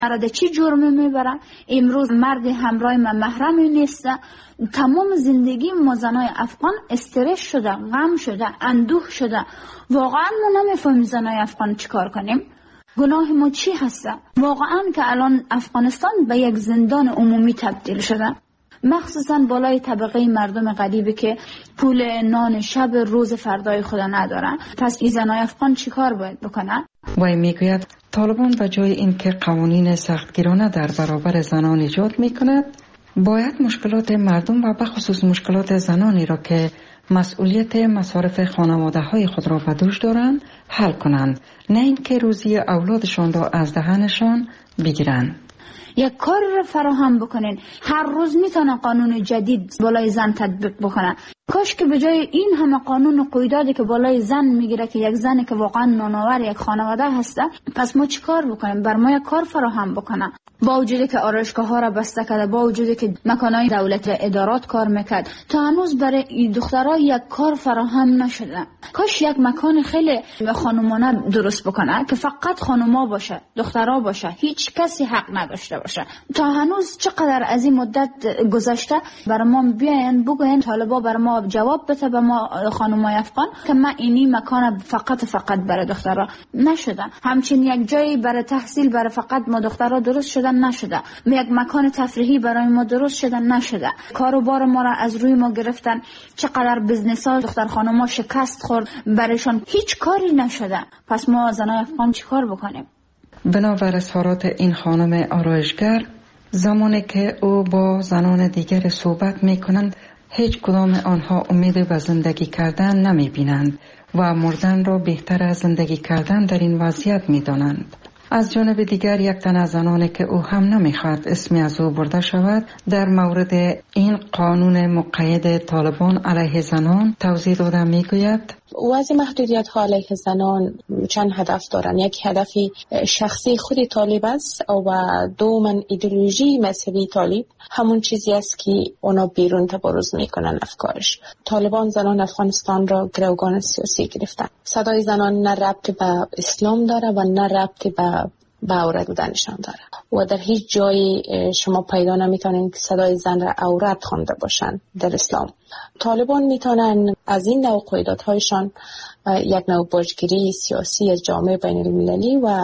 مرد چی جرمی میبرن؟ امروز مرد همراه من محرمی نیست. تمام زندگی ما زنای افغان استرس شده، غم شده، اندوه شده. واقعا ما نمیفهمیم زنای افغان چیکار کنیم. گناه ما چی هست؟ واقعا که الان افغانستان به یک زندان عمومی تبدیل شده، مخصوصا بالای طبقه مردم غریبی که پول نان شب روز فردای خود ندارن. پس این زنای افغان چیکار باید بکنن؟ وی میگوید طالبان به جای اینکه قوانین سختگیرانه در برابر زنان ایجاد میکند، باید مشکلات مردم و بخصوص مشکلات زنانی را که مسئولیت مصارف خانواده های خود را به دوش دارند حل کنند، نه اینکه روزی اولادشان را از دهنشان بگیرند. یک کار را فراهم بکنین. هر روز میتونه قانون جدید بالای زن تطبیق بکنه. کاش که به جای این همه قانون و قیوداتی که بالای زن میگیره که یک زنی که واقعا نانآور یک خانواده هسته، پس ما چیکار بکنیم؟ بر ما یک کار فراهم بکنه. با وجودی که آرایشگاه ها را بسته کرده، با وجودی که مکانهای دولت ادارات کار میکرد، تا هنوز برای این دخترها یک کار فراهم نشده. کاش یک مکان خیلی خانمانه درست بکنه که فقط خانوما باشه، دخترها باشه، هیچ کسی حق نداشته باشه. تا هنوز چقدر از این مدت گذشته، برای ما بیاین بگوین، طالبا برای ما جواب بده به ما خانمای افغان که ما اینی مکان فقط برای دخترها نشده. همچنین یک جایی برای تحصیل برای فقط ما دخترها درست شده نشده. یک مکان تفریحی برای ما درست شده نشده. کاروبار ما را از روی ما گرفتن. چقدر بزنس ها دختر خانما شکست خورد، برایشان هیچ کاری نشده. پس ما زنای افغان چی کار بکنیم؟ بنابر اظهارات این خانم آرایشگر، زمانی که او با زنان دیگر صحبت می کنند، هیچ کدام آنها امید به زندگی کردن نمی بینند و مردن را بهتر از زندگی کردن در این وضعیت می دانند. از جانب دیگر یک تن از زنانی که او هم نمیخواد اسمی از او برده شود، در مورد این قانون مقید طالبان علیه زنان توضیح داده میگوید وضع محدودیت ها علیه زنان چند هدف دارن. یک هدفی شخصی خود طالب است و دومن ایدئولوژی مذهبی طالب همون چیزی است که اونا بیرون تبارز میکنن افکارش. طالبان زنان افغانستان را گروگان سیاسی گرفتن. صدای زنان نه ربط به اسلام داره و نه ربط به عورت بودنشان داره و در هیچ جایی شما پیدا نمیتونین که صدای زن را عورت خوانده باشن در اسلام. طالبان میتونن از این نوع قیودات‌هایشان یک نوع برجگیری سیاسی از جامعه بین المللی و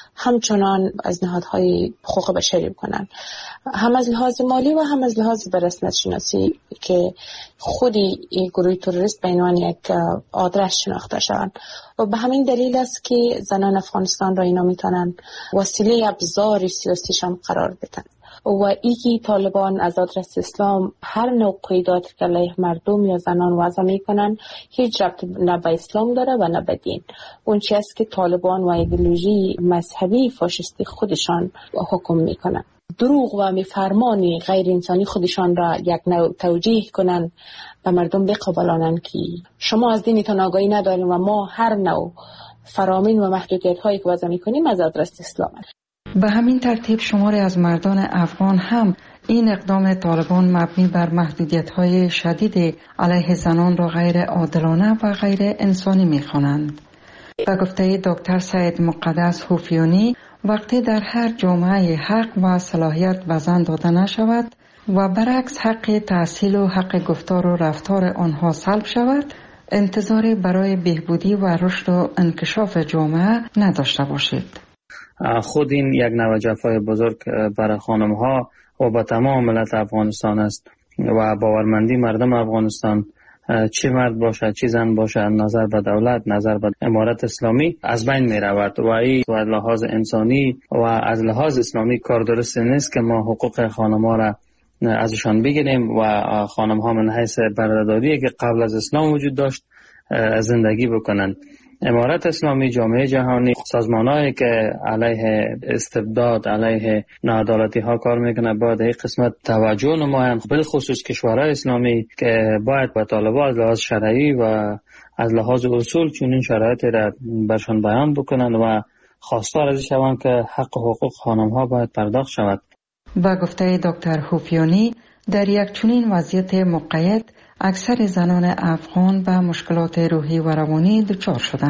همچنان از نهادهای حقوق بشری بکنن، هم از لحاظ مالی و هم از لحاظ به رسمیت شناسی که خودی گروه تروریست به عنوان یک آدرس شناخته شوند. و به همین دلیل است که زنان افغانستان را اینا میتونن وسیله ابزار سیاسیشان قرار بدن و ایکی طالبان از آدرس اسلام هر نوع قیودات که علیه مردم یا زنان وضع میکنن هیچ ربط نه به اسلام داره و نه به دین. اون چیزی است که طالبان و ایدئولوژی مذهبی فاشیستی خودشان حکم میکنن. دروغ و میفرمانی غیر انسانی خودشان را یک نوع توجیه کنن و مردم بقبولانن که شما از دینتان آگاهی ندارین و ما هر نوع فرامین و محدودیت هایی که وضع میکنیم از آدرس اسلام. به همین ترتیب شماری از مردان افغان هم این اقدام طالبان مبنی بر محدودیت‌های شدید علیه زنان را غیر عادلانه و غیر انسانی می‌خوانند. به گفته دکتر سید مقدس حوفیونی، وقتی در هر جامعه حق و صلاحیت به زن داده نشود و برعکس حق تحصیل و حق گفتار و رفتار آنها سلب شود، انتظاری برای بهبودی و رشد و انکشاف جامعه نداشته باشید. خود این یک نوع جفای بزرگ برای خانم ها و با تمام ملت افغانستان است و باورمندی مردم افغانستان، چه مرد باشه چه زن باشه، نظر به دولت، نظر به امارت اسلامی از بین می رود و این از لحاظ انسانی و از لحاظ اسلامی کار درست نیست که ما حقوق خانم ها را ازشان بگیریم و خانم ها من حیث بردهداری که قبل از اسلام وجود داشت زندگی بکنند. امارت اسلامی، جامعه جهانی، سازمان‌هایی که علیه استبداد، علیه ناعدالتی ها کار میکنه باید این قسمت توجه نمایند، بالخصوص کشورهای اسلامی که باید با طالبان از لحاظ شرعی و از لحاظ اصول چنین شرایطی را برشان بیان بکنند و خواستار از شوند که حق و حقوق خانم ها باید پرداخت شود. با گفته دکتر حوفیونی، در یک چنین وضعیت مقید اکثر زنان افغان به مشکلات روحی و روانی دچار شدند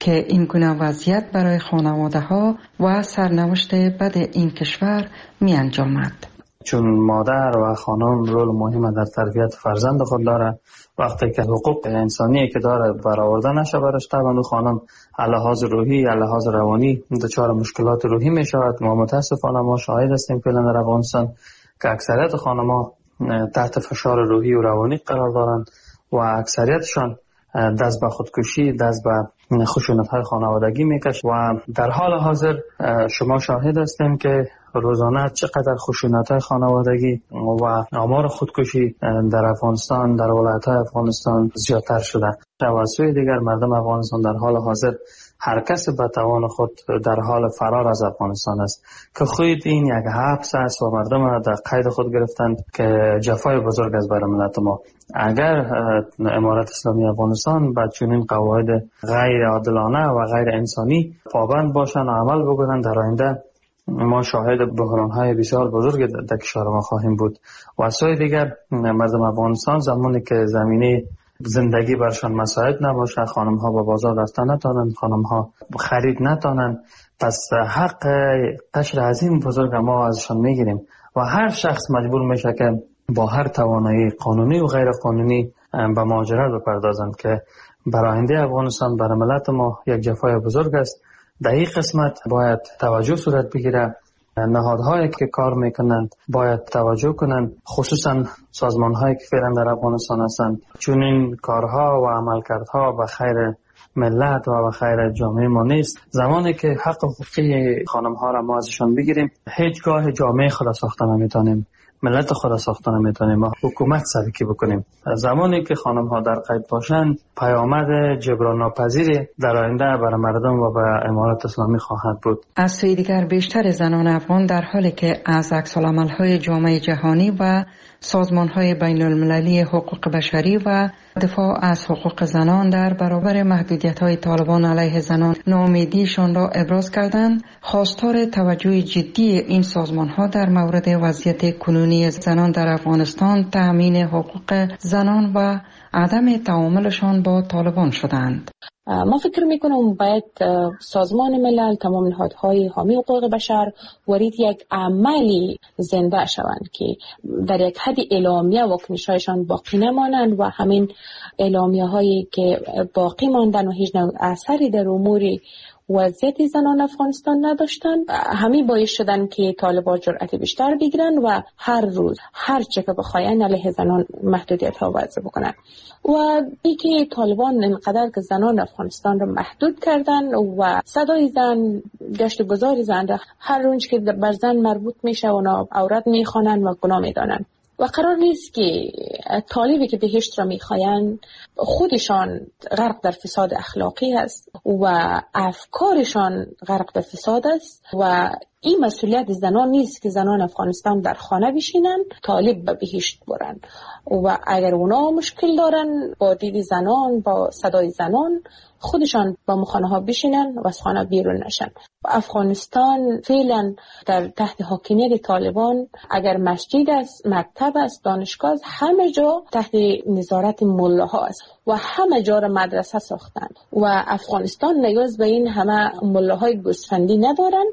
که این گونه وضعیت برای خانواده ها و سرنوشت بد این کشور می انجامد. چون مادر و خانم رول مهم در تربیت فرزند خود داره، وقتی که حقوق انسانی که داره برآورده نشه برش، طبعا خانم لحاظ روحی لحاظ روانی دچار مشکلات روحی می شود. ما متاسفانه ما شاهد هستیم فعلا در افغانستان که اکثریت خانم‌ها تحت فشار روحی و روانی قرار دارند و اکثریتشان دست به خودکشی، دست به خشونت‌های خانوادگی میکشند و در حال حاضر شما شاهد هستیم که روزانه چقدر خشونت‌های خانوادگی و آمار خودکشی در افغانستان، در ولایت‌های افغانستان زیادتر شده. و از سوی دیگر مردم افغانستان در حال حاضر هر کس به توان خود در حال فرار از افغانستان است که خود این یک حبس است و مردم در قید خود گرفتند که جفای بزرگ است برای ملت ما. اگر امارت اسلامی افغانستان با چنین قواعد غیر عادلانه و غیر انسانی پابند باشند و عمل بکنند، در آینده ما شاهد بحران‌های بسیار بزرگ در کشور ما خواهیم بود. و از سوی دیگر مردم افغانستان زمانی که زمینه زندگی برشان مساعد نباشه، خانم‌ها با بازار رفتن نتانند، خانم‌ها خرید نتانند، پس حق قشر عظیم بزرگ ما ازشان میگیریم و هر شخص مجبور میشه که با هر توانایی قانونی و غیر قانونی به مهاجرت بپردازند که برای آینده افغانستان، برای ملت ما یک جفای بزرگ است. در این قسمت باید توجه صورت بگیره. نهادهایی که کار میکنند باید توجه کنند، خصوصا سازمانهایی که فعلا در افغانستان هستند، چون این کارها و عملکردها به خیر ملت و به خیر جامعه ما نیست. زمانی که حق حقوقی خانم‌ها را ما ازشان بگیریم، هیچگاه جامعه خود ساخته نمیتونیم، ملت خود ساخته نمیتونیم، ما حکومت سبکی بکنیم. زمانی که خانم‌ها در قید باشند، پیامد جبران ناپذیری در آینده برای مردم و به امارت اسلامی خواهد بود. از سوی دیگر بیشتر زنان افغان در حالی که از عکس‌العمل‌های جامعه جهانی و سازمان‌های بین‌المللی حقوق بشری و دفاع از حقوق زنان در برابر محدودیت‌های طالبان علیه زنان ناامیدیشان را ابراز کردند، خواستار توجه جدی این سازمان‌ها در مورد وضعیت کنونی زنان در افغانستان، تأمین حقوق زنان و عدم تعاملشان با طالبان شدند. ما فکر میکنم باید سازمان ملل، تمام نهادهای حامی حقوق بشر ورید یک عملی زنده شوند که در یک حد اعلامیه واکنش‌هایشان باقی نمانند و همین اعلامیه هایی که باقی ماندن و هیچ نوع اثری در امور وضعیت زنان افغانستان نداشتن، همین باعث شدن که طالبان جرأت بیشتر بگیرن و هر روز هر چه که بخواین علیه زنان محدودیت ها وضع بکنن. و این که طالبان اینقدر که زنان افغانستان رو محدود کردن و صدای زن، گشت گذار زن را هر اونچه که بر زن مربوط میشه اونا عورت میخوانن و گناه میدانن. و قرار نیست که طالبی که بهشت را میخواین خودشان غرق در فساد اخلاقی است و افکارشان غرق در فساد است و این مسئولیت زنان نیست که زنان افغانستان در خانه بشینن طالب به بهشت برن. و اگر اونا مشکل دارن با دید زنان، با صدای زنان، خودشان با مخانه ها بشینن و از خانه بیرون نشن. و افغانستان فعلا در تحت حاکمیت طالبان اگر مسجد است، مکتب است، دانشگاه است، همه جا تحت نظارت ملاها است و همه جا را مدرسه ساختن و افغانستان نیاز به این همه ملاهای گوسفندی ندارن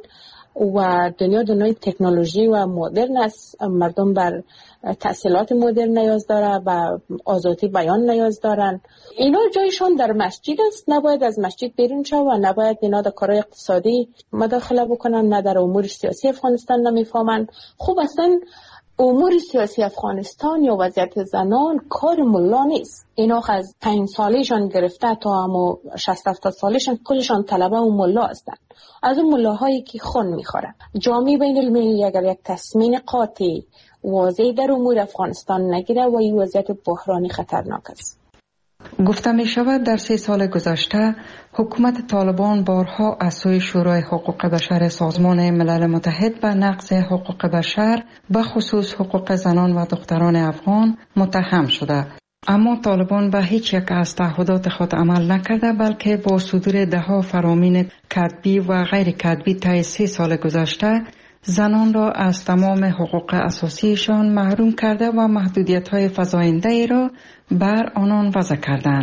و دنیای تکنولوژی و مدرن است. مردم بر تحصیلات مدرن نیاز داره و آزادی بیان نیاز دارن. اینا جایشان در مسجد است، نباید از مسجد بیرون شو و نباید اینا در کارهای اقتصادی مداخله بکنن، نه در امور سیاسی افغانستان نمیفهمن. خب اصلا امور سیاسی افغانستان یا وضعیت زنان کار ملا نیست. اینا از 5 سالشان گرفته تا همو 60-70 سالشان کلشان طلبه و ملا هستند. از اون ملاهایی که خون میخورن. جامعه بین المللی اگر یک تصمیم قاطع واضح در امور افغانستان نگیره و این وضعیت بحرانی خطرناک است. گفته می شود در 3 سال گذشته حکومت طالبان بارها از سوی شورای حقوق بشر سازمان ملل متحد به نقض حقوق بشر به خصوص حقوق زنان و دختران افغان متهم شده. اما طالبان به هیچ یک از تعهدات خود عمل نکرده، بلکه با صدور ده‌ها فرامین کتبی و غیر کتبی طی 3 سال گذشته زنان را از تمام حقوق اساسیشان محروم کرده و محدودیت‌های فزاینده‌ای را بر آنان وضع کردند.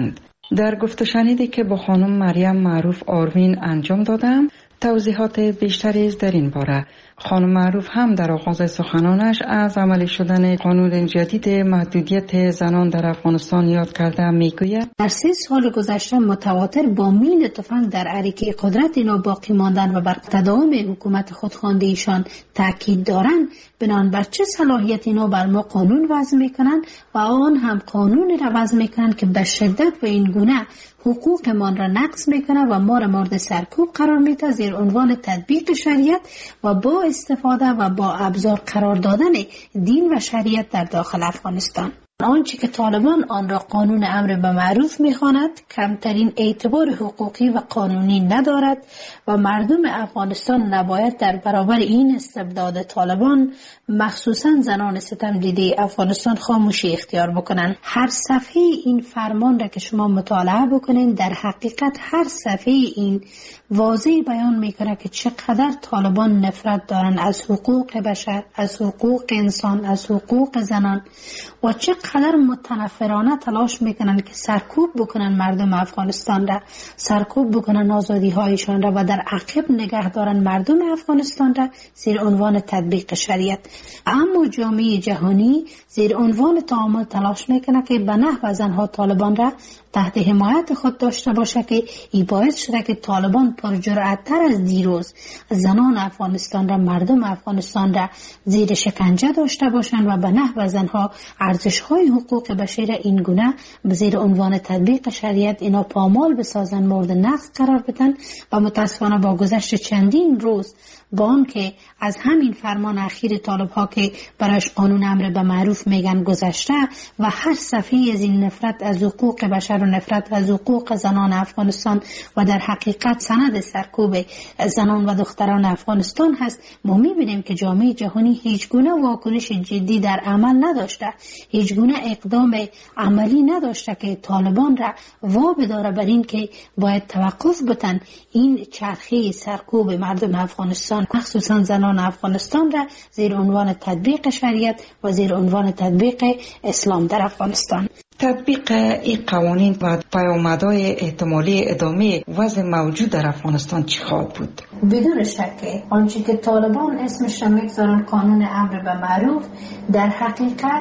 در گفت و شنیدی که با خانم مریم معروف آروین انجام دادم توضیحات بیشتری در این باره. خانم معروف هم در آغاز سخنانش از عملی شدن قانون جدید محدودیت زنان در افغانستان یاد کرده میگوید در 3 سال گذشته متواتر با میل تفنگ در عریقه قدرت اینا باقی ماندن و بر تداوم حکومت خودخوانده ایشان تاکید دارند، بنان بر چه صلاحیت اینا بر ما قانون وضع میکنن و آن هم قانون را وضع میکنن که به شدت و این گونه حقوق ما را نقض میکنه و ما را مورد سرکوب قرار میده زیر عنوان تطبیق شریعت و با استفاده و با ابزار قرار دادن دین و شریعت در داخل افغانستان. آنچه که طالبان آن را قانون امر به معروف میخواند کمترین اعتبار حقوقی و قانونی ندارد و مردم افغانستان نباید در برابر این استبداد طالبان مخصوصا زنان ستم دیده افغانستان خاموشی اختیار بکنند. هر صفحه این فرمان را که شما مطالعه بکنین در حقیقت هر صفحه این واضح بیان میکنه که چقدر طالبان نفرت دارن از حقوق بشر، از حقوق انسان، از حقوق زنان و چقدر متنفرانه تلاش میکنن که سرکوب بکنن مردم افغانستان را، سرکوب بکنن آزادی هایشان را و در عقب نگه دارن مردم افغانستان را زیر عنوان تطبیق شریعت. اما جامعه جهانی زیر عنوان تعامل تلاش میکنه که به نحو زنها طالبان را تحت حمایت خود داشته باشه که ای باعث شده که طالبان پرجرأت‌تر از دیروز زنان افغانستان را، مردم افغانستان را زیر شکنجه داشته باشند و به نحو زنها ارزش‌های حقوق بشر این گونه به زیر عنوان تطبیق شریعت اینا پامال بسازن، مورد نقض قرار بدن و متاسفانه با گذشت چندین روز با آن که از همین فرمان اخیر طالب ها که برایش قانون امر به معروف میگن گذشته و هر صفحه از این نفرت از حقوق بشر و نفرت از حقوق زنان افغانستان و در حقیقت سند سرکوب زنان و دختران افغانستان هست، ما میبینیم که جامعه جهانی هیچ گونه واکنش جدی در عمل نداشته، هیچ گونه اقدام عملی نداشته که طالبان را وابداره بر این که باید توقف بتن این چرخه سرکوب مردم افغانستان مخصوصا زنان افغانستان را زیر عنوان تطبیق شریعت و زیر عنوان تطبیق اسلام در افغانستان. تطبیق این قوانین و پیامدهای احتمالی ادامه وضع موجود در افغانستان چی خواهد بود؟ بدون شک آنچه که طالبان اسمش را میگذارن قانون امر به معروف در حقیقت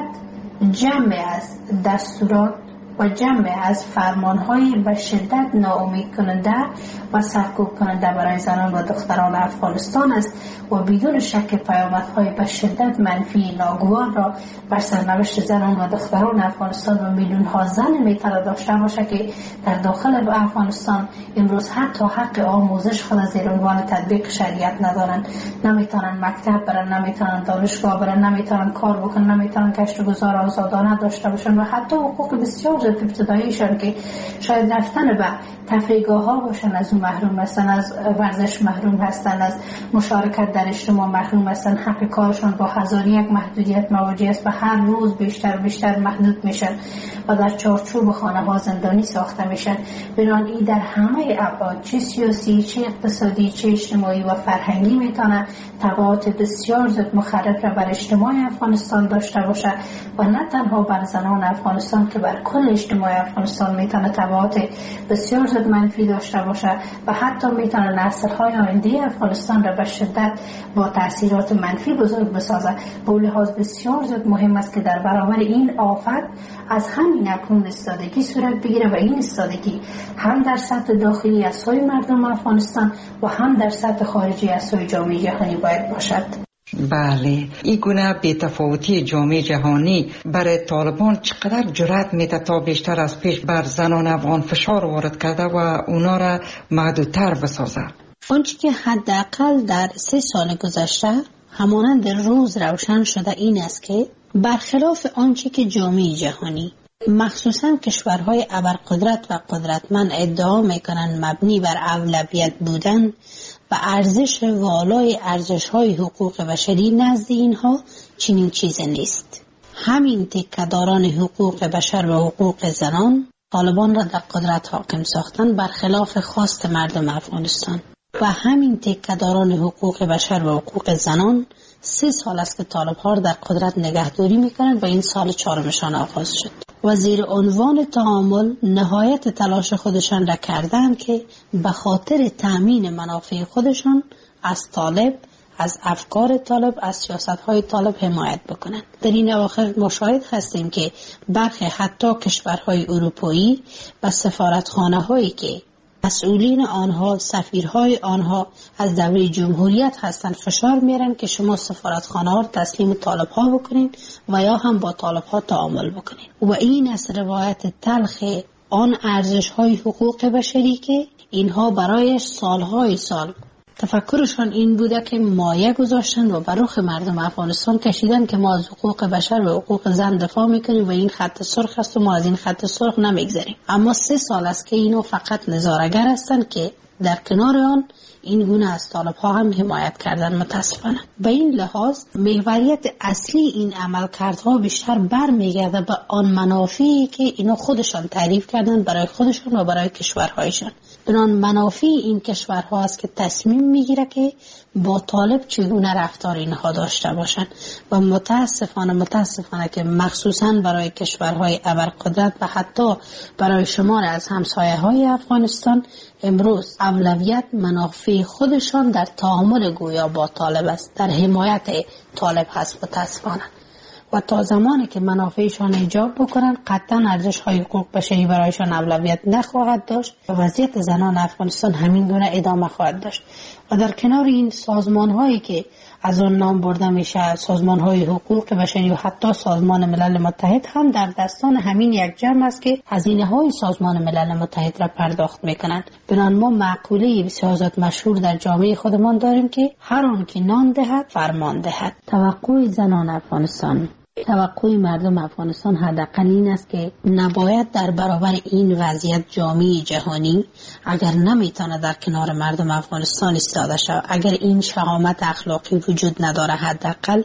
جمع از دستورات و جمع از فرمانهای به شدت ناامید کننده و سرکوب کننده برای زنان و دختران افغانستان است و بدون شک پیامدهای به شدت منفی ناگوار را بر سرنوشت زنان و دختران افغانستان و میلیون ها زن میتونه داشته باشه که در داخل افغانستان امروز حتی حق آموزش خود زیر عنوان تطبیق شریعت ندارن، نمیتونن مکتب برن، نمیتونن دانشگاه برن، نمیتونن کار بکنن، نمیتونن کشت و گذار آزادانه داشته باشن و حتی حقوق بسیار ابتداییشان که شاید رفتن به تفریحگاه ها باشن از اون محروم هستن، از ورزش محروم هستن، از مشارکت در اجتماع محروم هستن، حق کارشان با هزار یک محدودیت مواجه است و هر روز بیشتر و بیشتر محدود میشن و در چارچوب خانه ها زندانی ساخته میشن. بنابراین این در همه ابعاد چه سیاسی، چه اقتصادی، چه اجتماعی و فرهنگی میتونه تبعات بسیار زیاد مخرب را بر اجتماع افغانستان داشته باشه و نه تنها بر زنان افغانستان که بر کل اجتماع افغانستان میتونه تبعات بسیار زیاد منفی داشته باشه و حتی میتونه نسل‌های آینده افغانستان را به شدت با تاثیرات منفی بزرگ بسازه. به لحاظ بسیار زیاد مهم است که در برابر این آفت از همین اکنون ایستادگی صورت بگیره و این ایستادگی هم در سطح داخلی از سوی مردم افغانستان و هم در سطح خارجی از سوی جامعه جهانی باید باشد. بله، این گونه بی‌تفاوتی جامعه جهانی برای طالبان چقدر جرأت میده تا بیشتر از پیش بر زنان افغان فشار وارد کرده و اونا را محدودتر بسازه؟ آنچه که حداقل در 3 سال گذشته همانند روز روشن شده این است که برخلاف آنچه که جامعه جهانی مخصوصا کشورهای ابرقدرت و قدرتمند ادعا میکنند مبنی بر اولویت بودن و ارزش والای ارزش‌های حقوق بشری نزد اینها چنین چیزی نیست. همین تکه‌داران حقوق بشر و حقوق زنان طالبان را در قدرت حاکم ساختن برخلاف خواست مردم افغانستان و همین تکه‌داران حقوق بشر و حقوق زنان 3 سال است که طالب‌ها را در قدرت نگهداری می‌کنند و این سال 4مشان آغاز شد و زیر عنوان تعامل نهایت تلاش خودشان را کردند که به خاطر تأمین منافع خودشان از طالب، از افکار طالب، از سیاست‌های طالب حمایت بکنند. در این اواخر مشاهد هستیم که برخی حتی کشورهای اروپایی و سفارتخانه‌هایی که مسئولین آنها، سفیرهای آنها از دوره جمهوریت هستند فشار میارن که شما سفارتخانه ها تسلیم طالب ها بکنین و یا هم با طالب ها تعامل بکنین. و این از روایت تلخ آن ارزش های حقوق بشری که اینها برایش سالهای سال تفکرشان این بوده که مایه گذاشتن و بر رخ مردم افغانستان کشیدن که ما از حقوق بشر و حقوق زن دفاع میکنیم و این خط سرخ است و ما از این خط سرخ نمیگذریم. اما 3 سال است که اینو فقط نظاره‌گر هستند که در کنار آن این گونه از طالب ها هم حمایت کردن. متاسفانه به این لحاظ محوریت اصلی این عملکردها بیشتر برمیگرده به آن منافعی که اینا خودشان تعریف کردن برای خودشان و برای کشورهایشان. بنان منافع این کشورها است که تصمیم میگیره که با طالب چگونه رفتار اینها داشته باشند و متاسفانه که مخصوصا برای کشورهای ابرقدرت و حتی برای شمار از همسایه‌های افغانستان امروز اولویت منافع خودشان در تعامل گویا با طالب است، در حمایت طالب هست. متاسفانه و تا زمانی که منافعشان ایجاب بکنن قطعا ارزش‌های حقوق بشری برایشان اولویت نخواهد داشت و وضعیت زنان افغانستان همین گونه ادامه خواهد داشت. و در کنار این سازمان‌هایی که از آن نام برده میشه، سازمان‌های حقوق بشری و حتی سازمان ملل متحد هم در دستان همین یک جمع است که هزینه‌های سازمان ملل متحد را پرداخت میکنند. بنان ما مقوله بسیار مشهور در جامعه خودمان داریم که هر آن که نان دهد فرمان دهد. توقع زنان افغانستان، توقع مردم افغانستان حداقل این است که نباید در برابر این وضعیت جامعه جهانی اگر نمیتونه در کنار مردم افغانستان ایستاده شود، اگر این شهامت اخلاقی وجود نداره، حداقل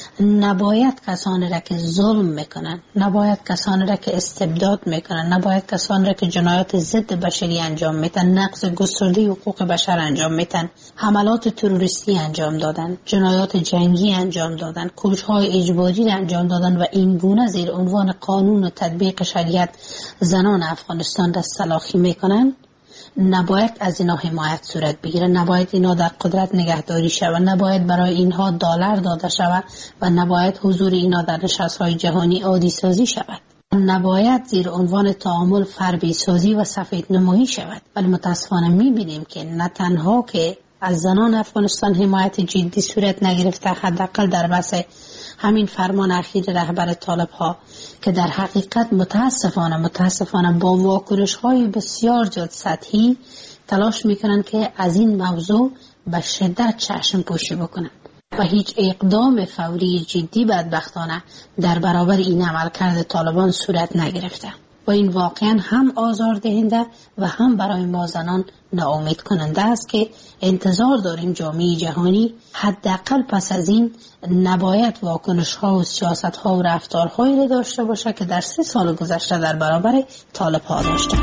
نباید کسانی را که ظلم میکنن، نباید کسانی را که استبداد میکنن، نباید کسانی را که جنایات ضد بشری انجام میدن، نقض گسترده حقوق بشر انجام میدن، حملات تروریستی انجام دادن، جنایات جنگی انجام دادن، کشتارهای اجباری انجام دادن و این گونه زیر عنوان قانون و تطبیق شریعت زنان افغانستان را سلاخی میکنن، نباید از اینا حمایت صورت بگیره، نباید اینا در قدرت نگهداری شود، نباید برای اینها دلار داده شود و نباید حضور اینا در نشست‌های جهانی عادی سازی شود، نباید زیر عنوان تعامل فربهی سازی و سفید نمایی شود. ولی متاسفانه میبینیم که نه تنها که از زنان افغانستان حمایت جدی صورت نگرفته، حداقل در بحث همین فرمان اخیر رهبر طالب ها که در حقیقت متاسفانه با واکنش های بسیار زیاد سطحی تلاش میکنن که از این موضوع به شدت چشم پوشی بکنن و هیچ اقدام فوری جدی بدبختانه در برابر این عملکرد طالبان صورت نگرفته و این واقعا هم آزاردهنده و هم برای ما زنان ناامید کننده است که انتظار داریم جامعه جهانی حداقل پس از این نباید واکنش ها و سیاست ها و رفتارهایی را داشته باشه که در 3 سال گذشته در برابر طالب ها داشته.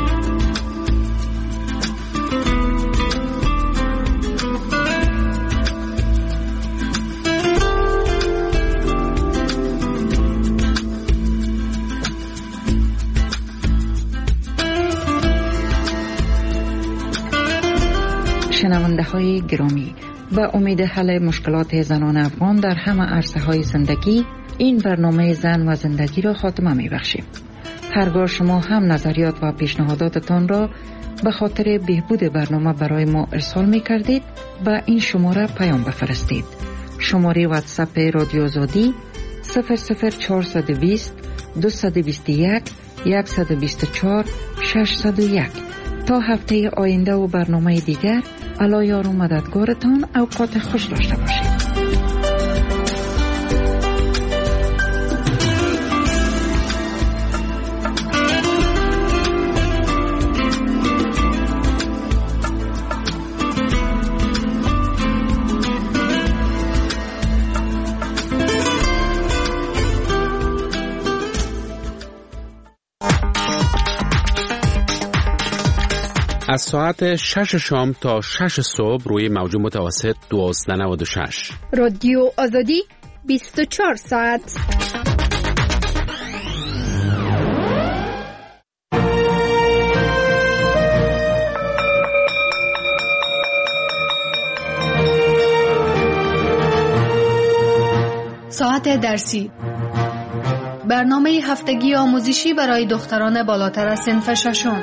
شنونده های گرامی، به امید حل مشکلات زنان افغان در همه عرصه های زندگی، این برنامه زن و زندگی را خاتمه می بخشیم. هرگاه شما هم نظریات و پیشنهاداتتان را به خاطر بهبود برنامه برای ما ارسال می کردید، به این شماره پیام بفرستید. شماره واتساپ رادیو آزادی 00420 221 124 601. تا هفته آینده و برنامه دیگر، الله یار و مددگارتان. اوقات خوش داشته باشید. از ساعت 6 شام تا 6 صبح روی موج متوسط 1296. رادیو آزادی 24 ساعت. ساعت درسی، برنامه هفتگی آموزشی برای دختران بالاتر از صنف ششم.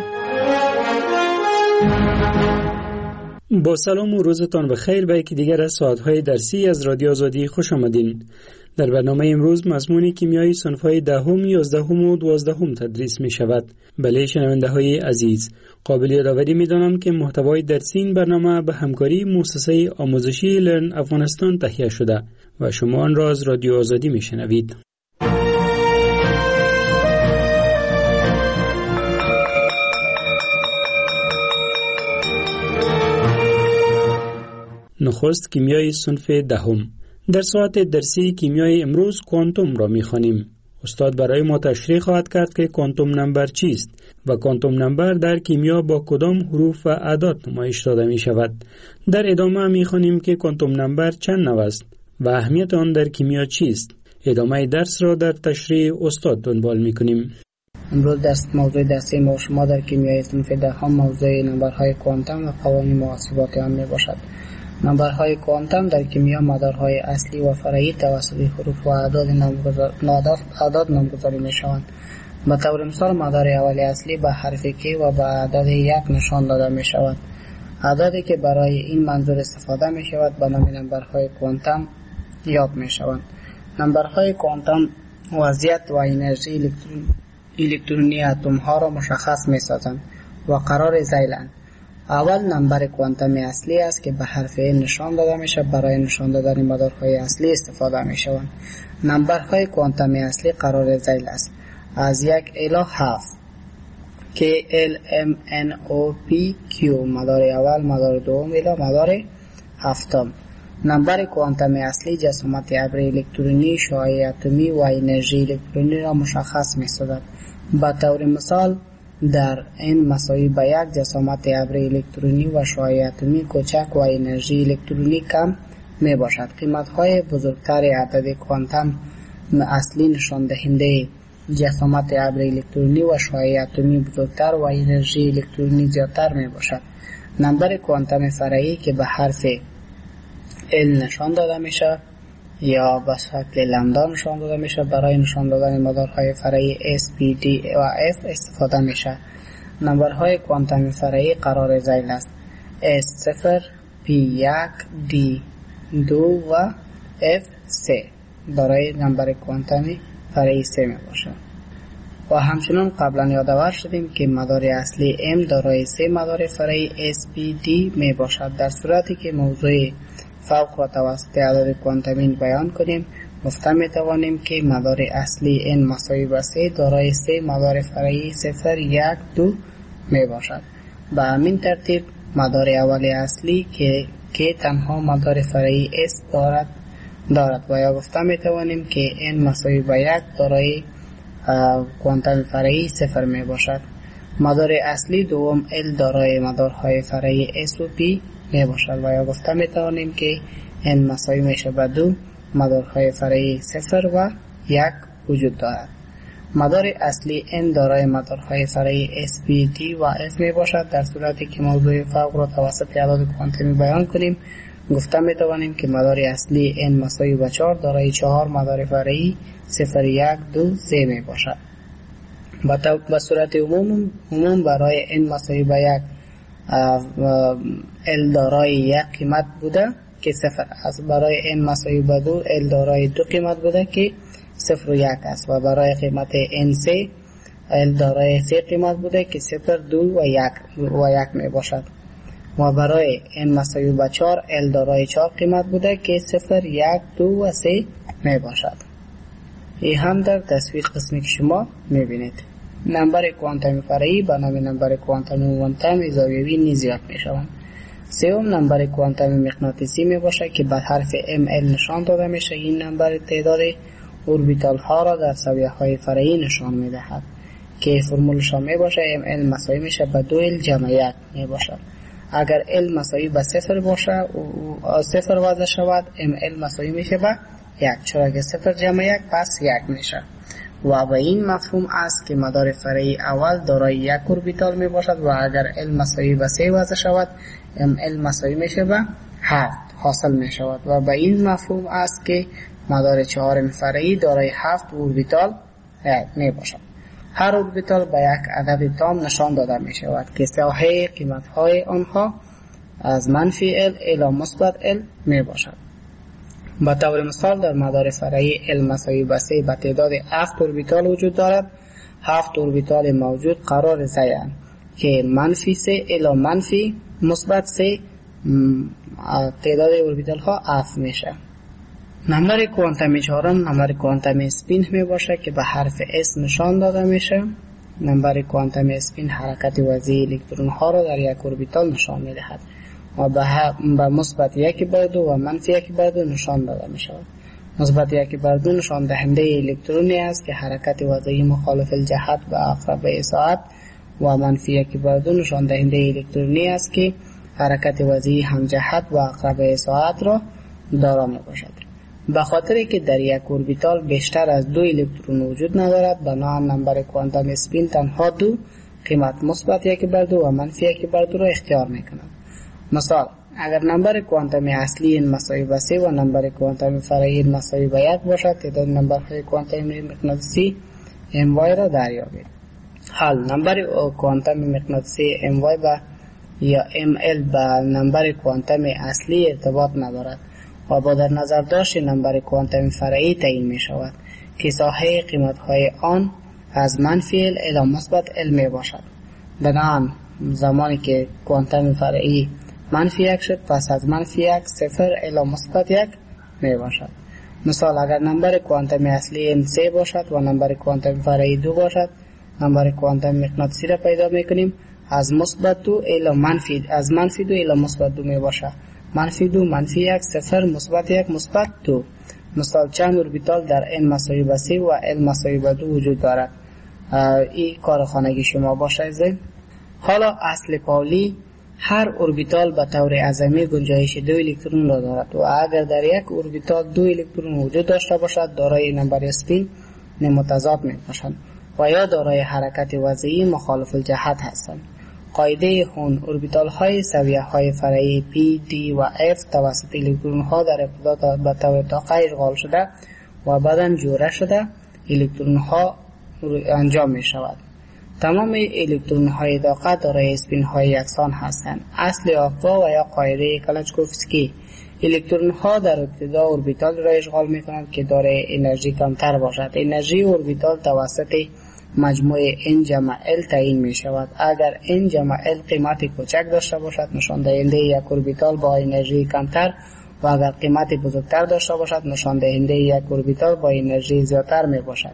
با سلام و روزتان بخیر به یکی دیگر از ساعت‌های درسی از رادیو آزادی خوش آمدین. در برنامه امروز مضمون کیمیای صنف‌های 10، 11 و 12 تدریس می شود. بله شنونده‌های عزیز، قابل یادآوری می‌دانم که محتوای درسی این برنامه به همکاری مؤسسه آموزشی لرن افغانستان تهیه شده و شما آن را از رادیو آزادی می‌شنوید. نخست کیمیای صنف 10. در ساعت درسی کیمیای امروز کوانتوم را می‌خوانیم. استاد برای ما تشریح خواهد کرد که کوانتوم نمبر چیست و کوانتوم نمبر در کیمیا با کدام حروف و اعداد نمایش داده می شود. در ادامه می‌خوانیم که کوانتوم نمبر چند نوع است و اهمیت آن در کیمیا چیست. ادامه درس را در تشریح استاد دنبال می‌کنیم. امروز موضوع درسی ما شما در کیمیای صنف 10 موضوع نمبرهای کوانتوم و قوانین محاسباتی آن میباشد. نمبرهای کوانتوم در کیمیا مدارهای اصلی و فرعی توسط حروف و اعداد نامگذاری میشوند. به طور مثال مدار اولی اصلی به حرف K و به عدد 1 نشان داده می شود. اعدادی که برای این منظور استفاده می شود به نام نمبرهای کوانتوم یاد می شوند. نمبرهای کوانتوم وضعیت و انرژی الکترونی اتم ها را مشخص می سازند و قرار ذیلند. اول نمبر کوانتومی اصلی است که به حرف A نشان داده می شود. برای نشان دادن مدارهای اصلی استفاده می شوند. نمبرهای کوانتومی اصلی قرار ذیل است از 1 الی 7 که L M N O P Q مدار اول، مدار دوم الی مدار هفتم. نمبر کوانتومی اصلی جسامت ابر الکترونی، شعاع اتمی و انرژی الکترونی را مشخص می سازد. به طور مثال در n مساوی به 1 جسامت ابر الکترونی و شعاع اتمی کوچک و انرژی الکترونی کم می باشد. قیمت های بزرگتر عدد کوانتوم اصلی نشان دهنده جسامت ابر الکترونی و شعاع اتمی بزرگتر و انرژی الکترونی زیادتر می باشد. نمبر کوانتوم فرعی که به حرف L نشان داده می شود یا به شکل لامدا نشان داده می شود. برای نشان دادن مدارهای فرعی S, P, D و F استفاده می شود. نمبرهای کوانتوم فرعی قرار ذیل است. S 0, P 1, D 2 و F 3 برای نمبر کوانتومی فرعی 3 می باشد. و همچنان قبلا یادآور شدیم که مدار اصلی M دارای 3 مدار فرعی S, P, D می باشد. در صورتی که موضوع فوق و توسط عدد کوانتومی بیان کنیم گفته می توانیم که مدار اصلی n مساوی به 3 دارای 3 مدار فرعی 0, 1, 2 می باشد. به همین ترتیب مدار اولی اصلی که تنها مدار فرعی S دارد و یا گفته می توانیم که n مساوی به 1 دارای کوانتوم فرعی 0 می باشد. مدار اصلی دوم L دارای مدارهای فرعی S و P می باشد و یا گفته می توانیم که n مساوی میشه به 2 مدارهای فرعی 0 و 1 وجود دارد. مدار اصلی n دارای مدارهای فرعی S, P, D و F می باشد. در صورتی که موضوع فوق را توسط اعداد کوانتومی بیان کنیم گفته می توانیم که مدار اصلی n مساوی به 4 دارای 4 مدار فرعی 0, 1, 2, 3 می باشد. به صورت عموم برای n مساوی به 1 L دارای 1 قیمت بوده که 0 است. برای n مساوی به 2 L دارای 2 قیمت بوده که 0 و 1 است و برای قیمت n3 L دارای 3 قیمت بوده که 0, 2 و 1 می باشد و برای n مساوی به 4 L دارای 4 قیمت بوده که 0, 1, 2 و 3 می باشد. این هم در تصویر قسمی که شما می بینید. نمبر کوانتوم فرعی به نام نمبر کوانتوم موانتوم زاویه‌ای نیز یاد می شوند. سوم نمبر کوانتوم مغناطیسی می باشد که به حرف ML نشان داده می شود. این نمبر تعداد اوربیتال ها را در زاویه های فرعی نشان می دهد که فرمولش می باشد ML مساوی می شود به 2L جمع 1 می باشد. اگر L مساوی به 0 باشد و 0 وضع شود ML مساوی می شود به 1 چرا که 0 جمع 1 پس 1 می شود. و به این مفهوم است که مدار فرعی اول دارای 1 اوربیتال می باشد و اگر L مساوی به 3 وضع شود ML مساوی می شود به 7 حاصل می شود. و به این مفهوم است که مدار چهارم فرعی دارای 7 اوربیتال می باشد. هر اوربیتال به یک عدد تام نشان داده می شود که ساحه قیمت های آنها از منفی L الی مثبت L می باشد. به طور مثال در مدار فرعی L مساوی به 3 به تعداد 7 اوربیتال وجود دارد. 7 اوربیتال موجود قرار زیان که منفی 3 الی منفی مثبت 3 تعداد اوربیتال ها 7 میشه. نمبر کوانتومی چهارم نمبر کوانتومی اسپین می باشه که به حرف S نشان داده میشه. نمبر کوانتومی اسپین حرکت وضعی الکترون ها را در یک اوربیتال نشان می دهد و به مثبت 1/2 و منفی 1/2 نشان داده می شود. مثبت 1/2 نشان دهنده الکترونی است که حرکت وضعی مخالف الجهت به عقربه ساعت و منفی 1/2 نشان دهنده الکترونی است که حرکت وضعی همجهت و عقربه ساعت را دارا می باشد. به خاطر که در یک اوربیتال بیشتر از 2 الکترون وجود ندارد، بنابراین نمبر کوانتوم اسپین تنها 2 قیمت مثبت 1/2 و منفی 1/2 را اختیار می کند. مثال اگر نمبر کوانتومی اصلی مساوی به 3 و نمبر کوانتومی فرعی مساوی به 1 باشد، تعداد نمبرهای کوانتومی مغناطیسی MY را دریابید. حال نمبر کوانتومی مغناطیسی MY یا ML به نمبر کوانتومی اصلی ارتباط ندارد و با در نظر داشت نمبر کوانتومی فرعی تعیین می شود که ساحه قیمت های آن از منفی L الی مثبت L می باشد. بنابراین زمانی که کوانتوم فرعی منفی 1 شد، پس از منفی 1 0 الی مثبت 1 می باشد. مثال اگر نمبر کوانتومی اصلی M 3 باشد و نمبر کوانتومی فرعی 2 باشد، نمبر کوانتومی مغناطیسی را پیدا می کنیم از مثبت 2 الی منفی 2 الی مثبت 2 می باشد. منفی 2 منفی 1 0 مثبت 1 مثبت 2. مثال چند اوربیتال در N مساوی به 3 و L مساوی به 2 وجود دارد. این کار خانگی شما باشه. حالا اصل پاولی هر اوربیتال به طور اعظمی گنجایش 2 الکترون را دارد و اگر در یک اوربیتال 2 الکترون وجود داشته باشد، دارای نمبر اسپین متضاد می باشند و یا دارای حرکت وضعی مخالف الجهت هستند. قاعده هون اوربیتال های سویه های فرعی P, D و F توسط الکترون ها در ابتدا به طور طاقه اشغال شده و بعداً جوره شده الکترون ها انجام می شود. تمام الکترون های طاقه دارای اسپین های یکسان هستند. اصل آقا و یا قاعده کلاشکوفسکی الکترون ها در ابتدا اوربیتال را اشغال می کنند که دارای انرژی کمتر باشد. انرژی اوربیتال توسط مجموع N جمع L تعیین می شود. اگر N جمع L قیمت کوچک داشته باشد، نشان دهنده یک اوربیتال با انرژی کمتر و اگر قیمت بزرگتر داشته باشد، نشان دهنده یک اوربیتال با انرژی زیادتر می باشد.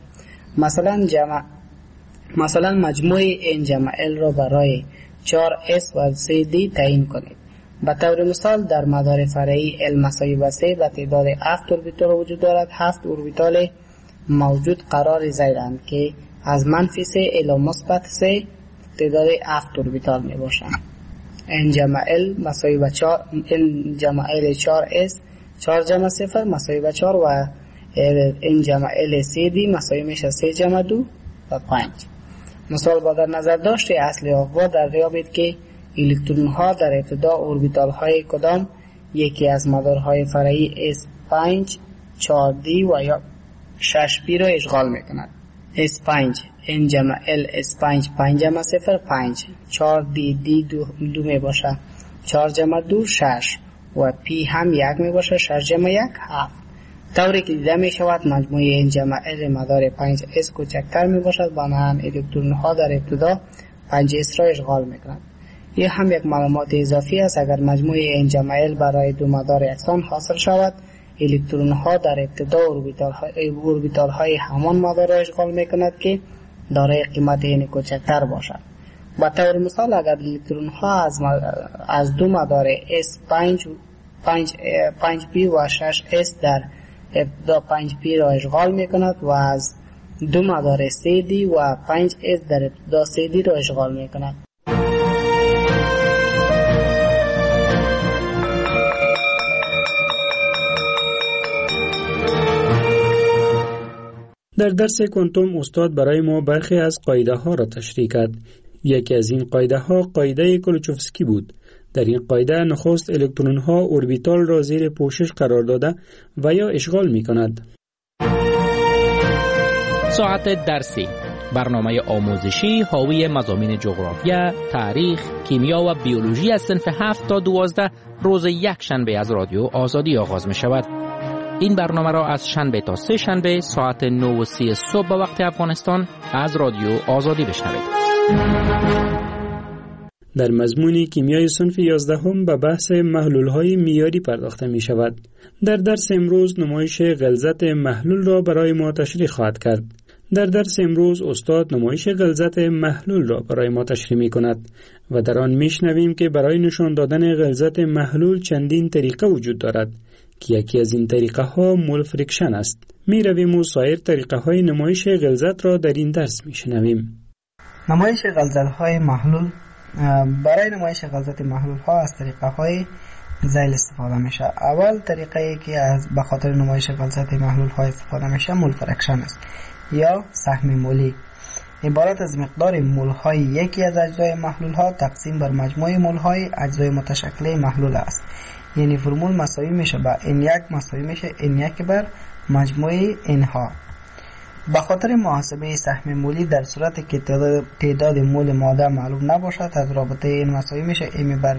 مثلا مجموع N جمع L را برای 4S و 3D تعیین کنید. به طور مثال در مدار فرعی L مساوی به 3 به تعداد 7 اوربیتال وجود دارد. 7 اوربیتال موجود قرار زیرند که از منفی 3 الی مثبت 3 تعداد 7 اوربیتال می باشند. N جمع L مساوی به 4 N جمع L 4S 4 جمع 0 مساوی به 4 و N جمع L 3D مساوی میشه 3 جمع 2 و 5. مثال با در نظر داشته اصل آقا دریابید که الکترون ها در ابتدا اوربیتال های کدام یکی از مدارهای فرعی S5 4D و یا 6P را اشغال می کند. S5 N جمع L S5 5 جمع 0 5 4D D 2 می باشه 4 جمع 2 6 و P هم 1 می باشه 6 جمع 1 7. طوری که دیده می شود مجموع N جمع L مدار 5S کوچکتر می باشد، بنابراین الکترون ها در ابتدا 5S را اشغال می کنند. این هم یک معلومات اضافی است. اگر مجموع N جمع L برای دو مدار یکسان حاصل شود، الکترون ها در ابتدا اوربیتال های همان مدار را اشغال می کند که دارای قیمت N کوچکتر باشد. با طور مثال اگر الکترون ها از دو مدار S5 5P و 6S در ابتدا 5P را اشغال می کند و از دو مدار 3D و 5S در ابتدا 3D را اشغال می کند. در درس کوانتوم استاد برای ما برخی از قاعده ها را تشریح کرد. یکی از این قاعده ها قاعده کلوچوفسکی بود. در این قاعده نخست الکترون ها اوربیتال را زیر پوشش قرار داده و یا اشغال می کند. ساعت درسی، برنامه آموزشی حاوی مضامین جغرافیا، تاریخ، کیمیا و بیولوژی از صنف 7 تا 12 روز یک شنبه از رادیو آزادی آغاز می شود. این برنامه را از شنبه تا سه شنبه ساعت 9:30 صبح به وقت افغانستان از رادیو آزادی بشنوید. در مضمون کیمیای صنف 11 به بحث محلول‌های معیاری پرداخته می شود. در درس امروز نمایش غلظت محلول را برای ما تشریح خواهد کرد. در درس امروز استاد نمایش غلظت محلول را برای ما تشریح می کند و در آن می شنویم که برای نشان دادن غلظت محلول چندین طریقه وجود دارد که یکی از این طریقه ها مول فریکشن است. می رویم و سایر طریقه های نمایش غلظت را در این درس می شنویم. نمایش غلظت های محلول. برای نمایش غلظت محلول ها از طریقه های ذیل استفاده میشه. اول طریقه ای که از به خاطر نمایش غلظت محلول ها استفاده میشه مول فریکشن است یا سهم مولی. عبارت از مقدار مول های یکی از اجزای محلول ها تقسیم بر مجموع مول های اجزای متشکل محلول است. یعنی فرمول مساوی میشه با n1 مساوی میشه n1 بر مجموع n ها. به خاطر محاسبه سهم مولی در صورت که تعداد مول ماده معلوم نباشد از رابطه n مساوی میشه m بر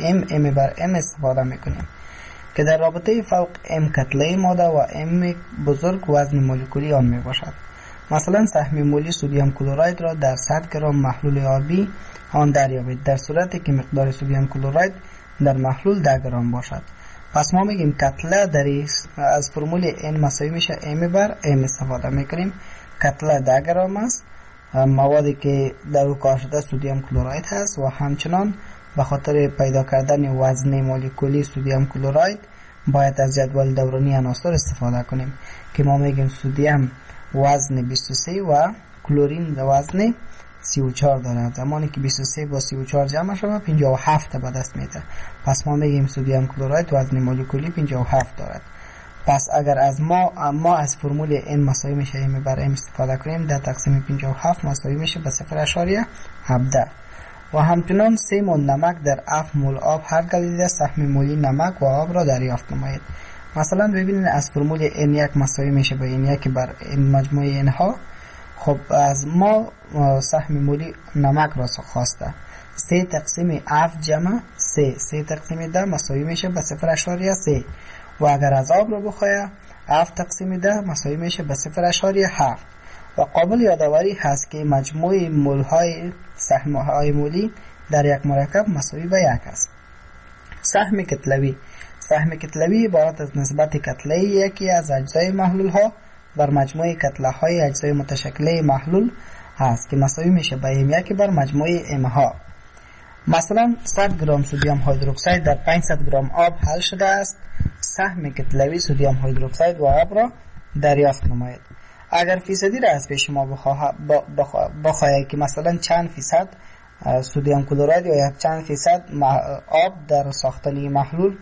m استفاده میکنیم که در رابطه فوق m کتله ماده و m بزرگ وزن مولکولی آن میباشد. مثلا سهم مولی سدیم کلراید را در 100 گرم محلول آبی آن دریابید در صورتی که مقدار سدیم کلراید در محلول 10 گرم باشد. پس ما میگیم کتله از فرمول n مساوی میشه m بر m استفاده میکنیم. کتله 10 گرم است. موادی که در او کار شده سدیم کلراید هست و همچنان به خاطر پیدا کردن وزن مولکولی سدیم کلراید باید از جدول دورانی عناصر استفاده کنیم که ما میگیم سدیم وزن 23 و کلورین وزن 34 دارد. زمانی که 23 با 34 جمع شود 57 به دست میده. پس ما میگیم سدیم کلراید وزن مولکولی 57 دارد. پس اگر از ما از فرمول n مساوی میشه m بر m استفاده کنیم 10 تقسیم 57 مساوی میشه به 0.17 و همچنان 3 مول نمک در 7 مول آب هر گزیده سهم مولی نمک و آب را دریافت نمایید. مثلا ببینید از فرمول n1 مساوی میشه به n1 بر n مجموع n ها. خب از ما سهم مولی نمک را خواسته 3 تقسیم 7 جمع 3 تقسیم 10 مساوی میشه به 0.3 و اگر از آب را بخواهد 7 تقسیم 10 مساوی میشه به 0.7 و قابل یادآوری هست که مجموع مول های سهم های مولی در یک مرکب مساوی به 1 است. سهم کتلوی عبارت از نسبت کتله یکی از اجزای محلول ها بر مجموع کتله های اجزای متشکل محلول هست که مساوی میشه به m1 بر مجموع m ها. مثلا 100 گرم سدیم هیدروکسید در 500 گرم آب حل شده است. سهم کتلوی سدیم هیدروکسید و آب را دریافت نمایید. اگر فیصدی را از پیش ما بخواهید که مثلا چند فیصد سدیم کلراید یا چند فیصد آب در ساختنی محلول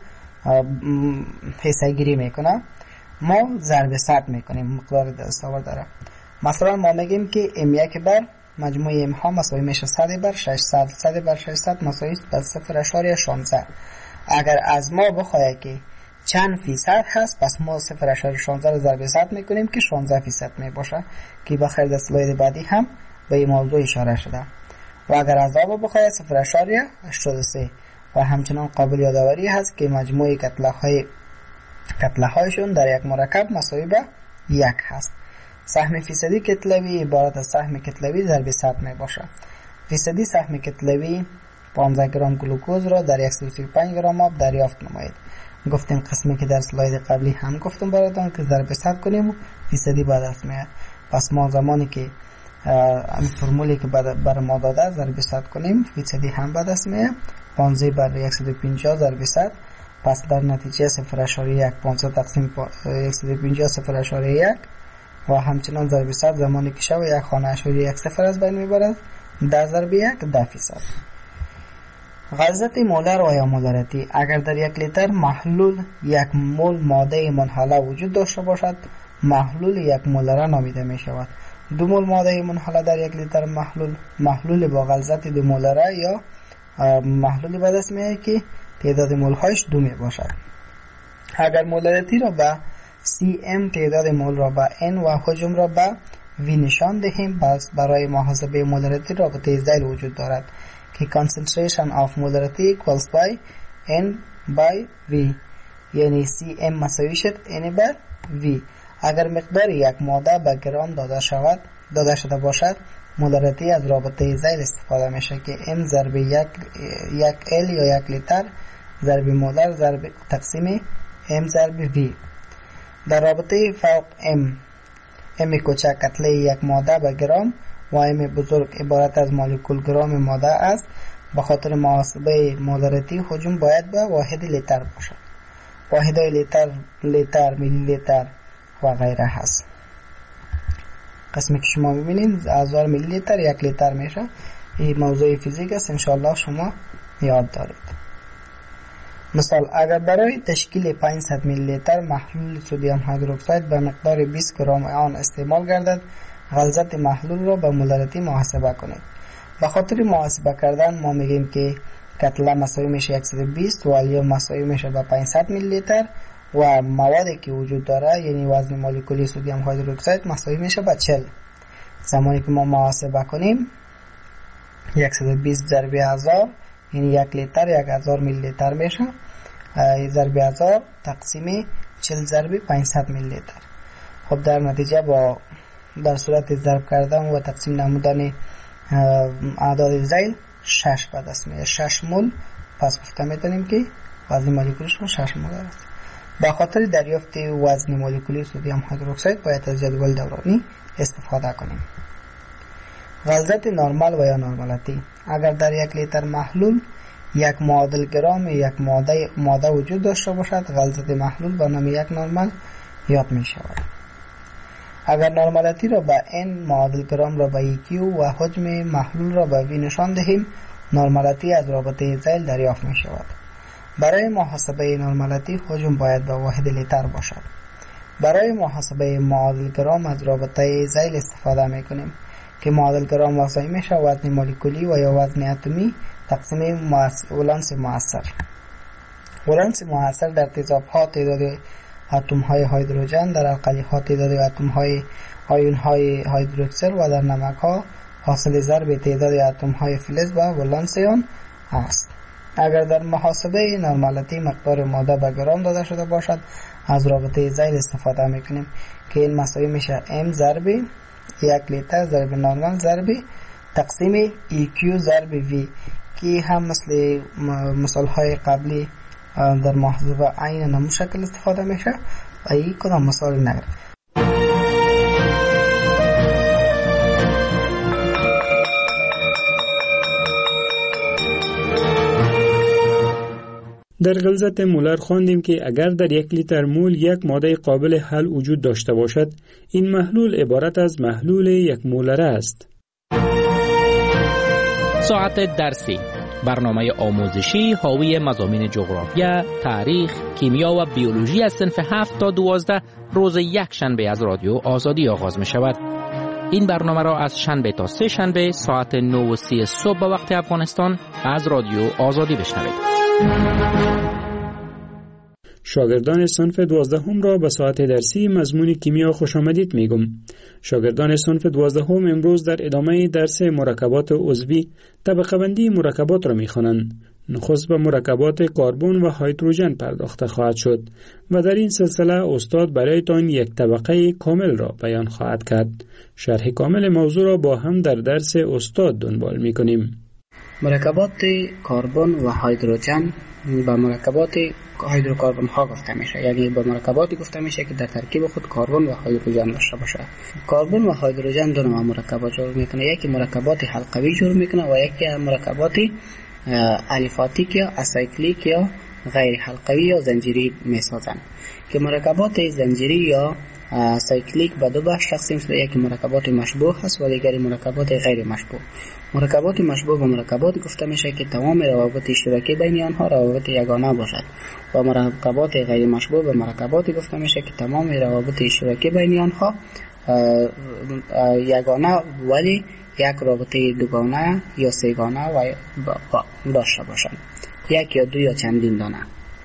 حصه گیری میکنه ما ضرب 100 میکنیم مقدار دستاورد داره. مثلا ما میگیم که m1 بر مجموع m ها مساوی میشه 100 بر 600 100 بر 600 مساوی به 0.16. اگر از ما بخواهد که چند فیصد هست پس ما 0.16 رو ضرب 100 میکنیم که 16% میباشه که بخیر در سلاید بعدی هم به این موضوع اشاره شده. و اگر از آب بخواهد 0.83 و همچنان قابل یادآوری هست که مجموع کتله هایشون در یک مرکب مساوی به 1 هست. سهم فیصدی کتلوی عبارت از سهم کتلوی ضرب 100 می باشه. فیصدی سهم کتلوی 15 گرم گلوکوز را در 135 گرم آب دریافت نمایید. گفتیم قسمی که در سلاید قبلی هم گفتم براتون که ضرب 100 کنیم و فیصدی به دست میاد. پس ما زمانی که این فرمولی که بر ما داده ضرب 100 کنیم فیصدی هم به دست میاد. 15 بر 150 ضرب 100 پس در نتیجه 0.1 15 تقسیم 150 0.1 و همچنان ضرب 100 زمانی که شو یک خانه اشاری 1 صفر از بین میبرد 10 ضرب 1 10%. غلظت مولر و یا مولریتی اگر در 1 لیتر محلول 1 مول ماده منحله وجود داشته باشد محلول 1 مولره نامیده می شود. 2 مول ماده منحله در 1 لیتر محلول با غلظت 2 مولره یا محلولی به دست میاد که تعداد مول هایش 2 می باشد. اگر مولریتی را به CM، تعداد مول را به N و حجم را به V نشان دهیم، پس برای محاسبه مولریتی رابطه ذیل وجود دارد که concentration of molarity equals by N by V، یعنی CM مساوی شد N by V. اگر مقدار یک ماده به گرام داده شده باشد، مولریتی از رابطه ذیل استفاده میشه که M ضرب یک L یا 1 لیتر ضرب مولر ضرب تقسیم M ضرب V. در رابطه فوق M کوچک کتله یک ماده به گرام و M بزرگ عبارت از مولکول گرام ماده است. به خاطر محاسبه مولریتی حجم باید به واحد لیتر باشد. واحدهای لیتر، میلی لیتر و غیره هست. قسمی که شما ببینید 1000 میلی لیتر 1 لیتر میشه. این موضوع فیزیک است، انشاءالله شما یاد دارید. مثال، اگر برای تشکیل 500 میلی لیتر محلول سدیم هیدروکساید به مقدار 20 گرم آن استعمال گردد، غلظت محلول را به مولریتی محاسبه کنید. به خاطر محاسبه کردن ما میگیم که کتله مساوی میشه 120 و الیوم مساوی میشه به 500 میلی لیتر و موادی که وجود داره یعنی وزن مولکولی سدیم هیدروکساید مساوی میشه به 40. زمانی که ما محاسبه کنیم 120 ضرب 1000 یعنی 1 لیتر 1000 میلی لیتر میشه، ضرب 1000 تقسیم 40 ضرب 500 میلی لیتر. خب در نتیجه با در صورت ضرب کردن و تقسیم نمودن اعداد ذیل 6 به دست میاد، 6 مول. پس گفته میتونیم که وزن مولکولیش 6 مول است. به خاطر دریافت وزن مولکولی سدیم هیدروکساید باید از جدول دورانی استفاده کنیم. غلظت نرمال و یا نرمالتی، اگر در 1 لیتر محلول 1 معادل گرام یک ماده وجود داشته باشد، غلظت محلول به نام 1 نرمال یاد می شود. اگر نرمالتی را به N، معادل گرام را به EQ و حجم محلول را به V نشان دهیم، نرمالتی از رابطه ذیل دریافت می شود. برای محاسبه نرمالتی حجم باید به واحد لیتر باشد. برای محاسبه معادل گرام از رابطه ذیل استفاده می کنیم که معادل گرام مساوی میشه وزن مولکولی و یا وزن اتمی تقسیم ولانس مؤثر. ولانس مؤثر در تیزاب ها تعداد اتم های هیدروژن، در القلی ها تعداد اتم های آیون های هیدروکسل و در نمک ها حاصل ضرب تعداد اتم های فلز و ولانس آن است. اگر در محاسبه نرمالتی مقدار ماده به گرام داده شده باشد، از رابطه ذیل استفاده میکنیم که این مساوی میشه M ضرب 1 لیتر ضرب نرمال ضرب تقسیم EQ ضرب V که هم مثل مثال های قبلی در محاسبه عین نمو شکل استفاده میشه و این کدام مثال نگرد. در غلظت مولر خواندیم که اگر در 1 لیتر مول یک ماده قابل حل وجود داشته باشد، این محلول عبارت از محلول 1 مولره است. ساعت درسی، برنامه آموزشی حاوی مضامین جغرافیا، تاریخ، کیمیا و بیولوژی از صنف 7 تا 12 روز یک شنبه از رادیو آزادی آغاز می شود. این برنامه را از شنبه تا سه شنبه ساعت 9:30 صبح به وقت افغانستان از رادیو آزادی بشنوید. شاگردان صنف 12 را به ساعت درسی مضمون کیمیا خوش آمدید میگم. شاگردان صنف 12 امروز در ادامه درس مرکبات عضوی طبقه بندی مرکبات را میخوانند. نخست به مرکبات کربن و هیدروژن پرداخته خواهد شد و در این سلسله استاد برایتان یک طبقه کامل را بیان خواهد کرد. شرح کامل موضوع را با هم در درس استاد دنبال میکنیم. مرکبات کربن و هیدروژن با مرکبات هیدروکربن ها گفته میشه، یعنی با مرکباتی گفته میشه که در ترکیب خود کربن و هیدروژن داشته باشه. کربن و هیدروژن دو نوع مرکبات جور میکنه، یکی مرکبات حلقوی جور میکنه و یکی مرکبات الیفاتیک یا اسایکلیک یا غیر حلقوی یا زنجیری میسازن که مرکبات زنجیری یا سایکلیک به دو بخش تقسیم شده، یکی مرکبات مشبوه هست و دیگری مرکبات غیر مشبوه. مرکبات مشبوه و مرکبات گفته میشه که تمام روابط اشتراکی بین آنها روابط یگانه باشد و مرکبات غیر مشبوه و مرکبات گفته میشه که تمام روابط اشتراکی بین آنها یگانه ولی یک رابطه دوگانه یا سه‌گانه و داشته باشند، یک یا دو یا چندین دانه.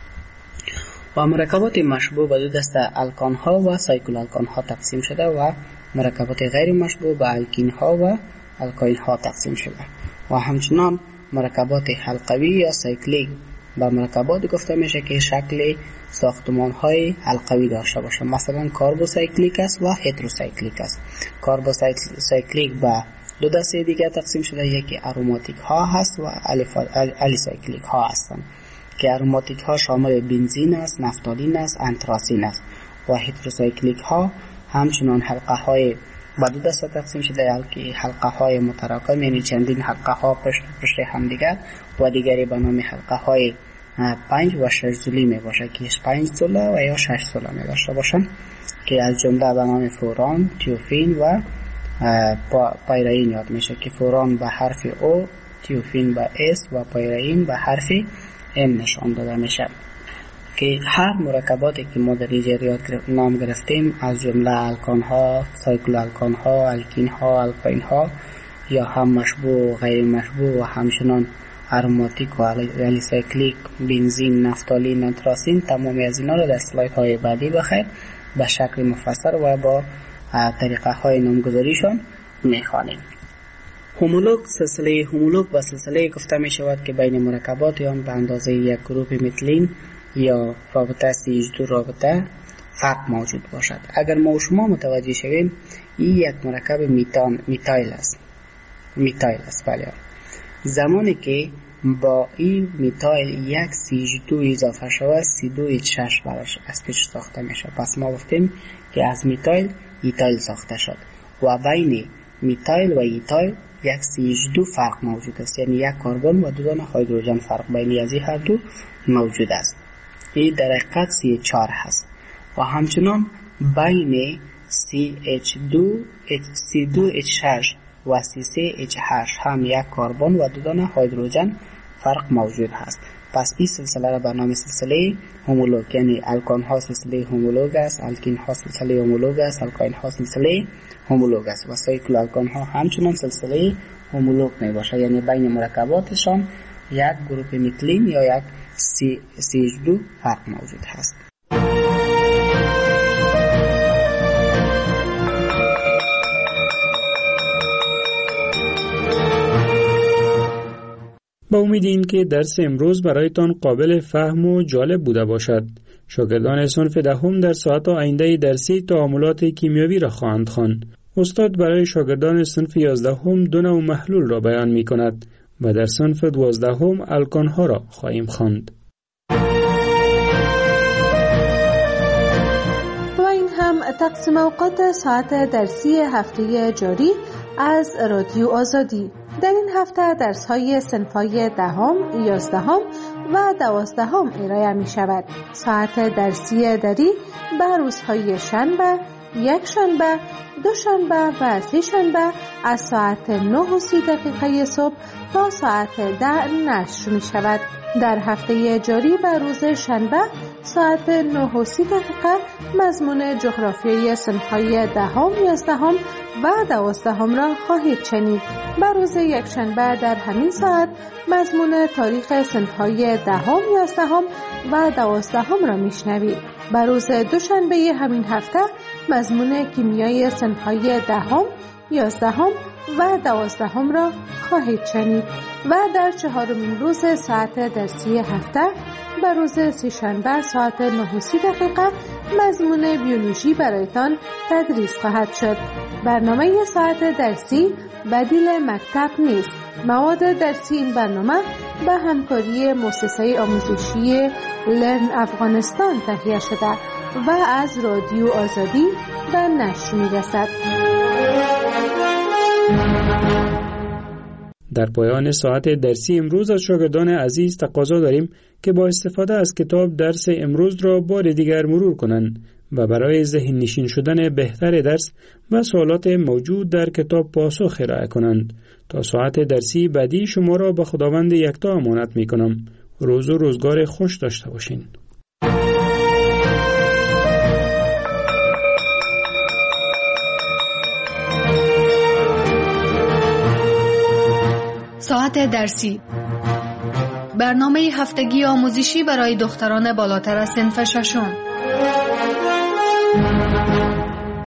و مرکبات مشبوع به دو دسته الکان ها و سایکل الکان ها تقسیم شده و مرکبات غیر مشبوع به الکین ها و الکاین ها تقسیم شده. و همچنان مرکبات حلقوی یا سایکلیک به مرکبات گفته میشه که شکل ساختمان های حلقوی داشته باشه، مثلا کاربوسایکلیک است و هتروسایکلیک است. کاربوسایکلیک به دو دسته دیگه تقسیم شده، یکی اروماتیک ها هست و الیسایکلیک ها هستند که اروماتیک ها شامل بنزین است، نفتالین است، انتراسین است. و هتروسایکلیک ها همچنان حلقه های به دو دسته تقسیم شده، که حلقه های متراکم یعنی چندین حلقه ها پشت هم دیگر، و دیگری به نام حلقه های 5 و 6 زولی می باشه که 5 زوله و یا 6 زوله می داشته باشن، که از جمله به نام فوران، تیوفین و پایرین یاد میشه که فوران به حرف او، تیوفین به اس و پایرین به حرف ام نشان داده میشه. که هر مرکباتی که ما در اینجا نام گرفتیم از جمله الکان ها، سایکل الکان ها، الکین ها، الکاین ها یا هم مشبوع و غیر مشبوع و همچنان اروماتیک و الیسایکلیک، بنزین، نفتالین، انتراسین، تمامی از اینا را در اسلاید های بعدی بخیر به شکل مفصل و با طریقه های نامگذاریشان میخوانیم. هومولوگ، سلسله هومولوگ و سلسله گفته می شود که بین مرکبات آن به اندازه یک گروپ متلین یا رابطه CH2 رابطه فرق موجود باشد. اگر ما و شما متوجه شویم این یک مرکب میتایل است. بله. زمانی که با این میتایل یک CH2 اضافه شود C2H6 براش از پیش ساخته میشه. پس ما گفتیم که از میتایل ایتایل ساخته شد و بین میتایل و ایتایل یک CH2 فرق موجود است، یعنی یک کربن و دو دانه هیدروژن فرق بین از این هر دو موجود است. این در حقیقت CH4 هست. و همچنان بین C2H6 و C3H8 هم یک کربن و دو دانه هیدروژن فرق موجود هست. پس این سلسله را به نام سلسله هومولوگ، یعنی الکان ها سلسله هومولوگ است، الکین ها سلسله هومولوگ است، الکاین ها سلسله هومولوگ است و سایکل الکان ها همچنان سلسله هومولوگ می باشه، یعنی بین مرکباتشان یک گروپ متلین یا یک CH2 فرق موجود هست. با امید این که درس امروز برایتان قابل فهم و جالب بوده باشد. شاگردان صنف دهم در ساعت آینده درسی تعاملات کیمیایی را خواهند خواند. استاد برای شاگردان صنف 11 دو نوع محلول را بیان می کند و در صنف 12 الکان ها را خواهیم خواند. و این هم تقسیم اوقات ساعت درسی هفته جاری از رادیو آزادی. در این هفته درس‌های صنف‌های 10، 11 و 12 ارائه می‌شود. ساعت درسی دری به روزهای شنبه، یک شنبه، دو شنبه و سه شنبه از ساعت 9:30 صبح تا ساعت 10 نشر می‌شود. در هفته جاری به روز شنبه ساعت 9:30 مضمون جغرافیای صنف‌های 10، 11 و 12 را خواهید شنید. به روز یکشنبه در همین ساعت مضمون تاریخ صنف‌های 10، 11 و 12 را میشنوید. به روز دوشنبه همین هفته مضمون کیمیای صنف‌های 10، 11 و 12 را خواهید شنید و در چهارمین روز ساعت درسی هفته به روز سه‌شنبه ساعت 9:30 مضمون بیولوژی برایتان تدریس خواهد شد. برنامه ساعت درسی بدیل مکتب نیست. مواد درسی این برنامه به همکاری مؤسسه آموزشی لرن افغانستان تهیه شده و از رادیو آزادی به نشر می‌رسد. در پایان ساعت درسی امروز از شاگردان عزیز تقاضا داریم که با استفاده از کتاب درس امروز را بار دیگر مرور کنند و برای ذهن نشین شدن بهتر درس و سوالات موجود در کتاب پاسخ ارائه کنند. تا ساعت درسی بعدی شما را به خداوند یکتا امانت می کنم. روز و روزگار خوش داشته باشین. ساعت درسی، برنامه هفتگی آموزشی برای دختران بالاتر از صنف ششم.